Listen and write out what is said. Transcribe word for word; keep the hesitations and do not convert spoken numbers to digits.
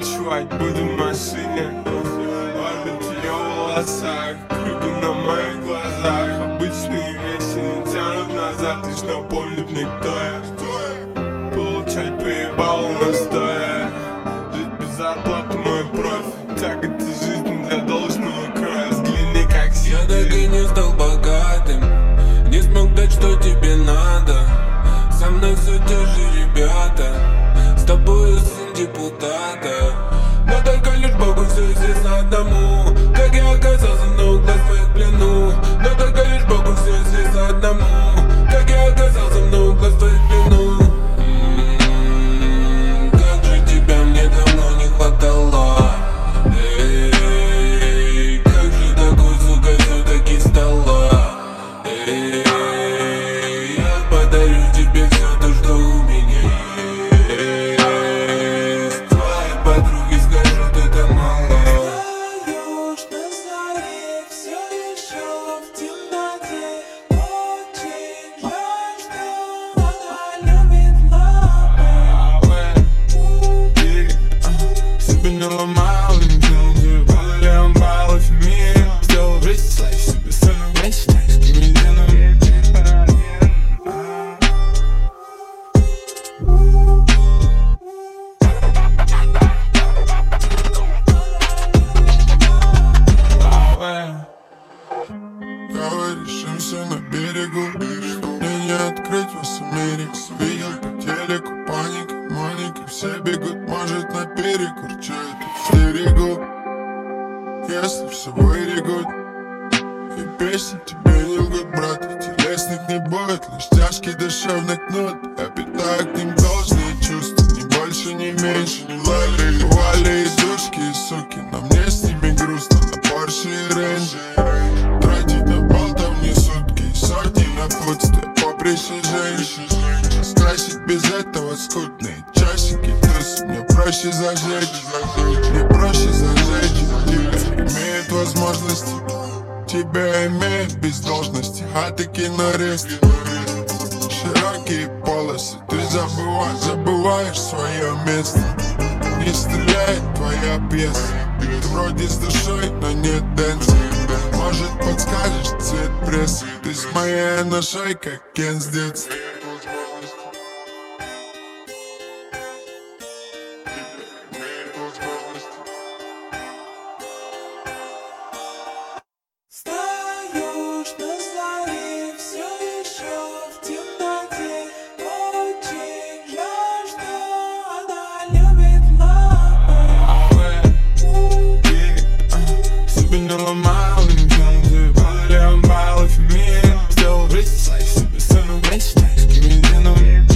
ночевать буду в машине. Орбит ее в волосах, круги на моих глазах. Обычные вещи не тянут назад, лишь напомнит мне, кто я. Получать поебал настоя. Жить без зарплаты мой профиль. Так это жизнь для должного кроя. Взгляни, как я так и не стал богатым, не смог дать, что тебе надо. Со мной все те же ребята, с тобой сын депутата. Но только лишь Богу все известно одному, как я оказался на углах своих плену. Но только лишь Богу все известно одному, как я оказался на углах своих плену. М-м-м, как же тебя мне давно не хватало. Эй, как же такой, сука, все-таки стала. Эй, я подарю тебе все то, что у меня есть. Твоей подруге скажу, ты там мало. Встаешь на заре, все еще в темноте. Очень жаль, что она любит лапы. себе не ломал, ничего не падали амбалы в мире. Сделал жизнь свою себе сыном, мечтай с комедином. Давай решимся на берегу, что мне не открыть вас Америку. Видел по телеку паника, Моника, все бегут, может наперекур. Че это стерегу, если все вырегут. И песни тебе не лгут, брат, и телесных не будет, лишь тяжкий душевный кнут. Я питаю к ним должные чувства, ни больше, ни меньше, ни лали. Вали и душки, и суки, на мне с ними грустно, на Порше и Рэнджи. Тратить на болтов не сутки, сотни напутствия, поприще женщин. Скрасить без этого скудные часики, туз мне проще зажечь, мне проще зажечь. Тебя имеет возможности, тебя имеет без должности, а ты кинорест. Широкие полосы, ты забываешь, забываешь свое место. Не стреляет твоя пьеса, ты вроде с душой, но нет дэнса. Может подскажешь цвет прессы, ты с моей ношей, как Кен с детства. Встаешь на заре, все еще в темноте. Очень жаль, что она любит лапы. Себе не ломал, ничего не падали амбалы в мире. Сделал жизнь свою себе сыном, мечтай с комедином.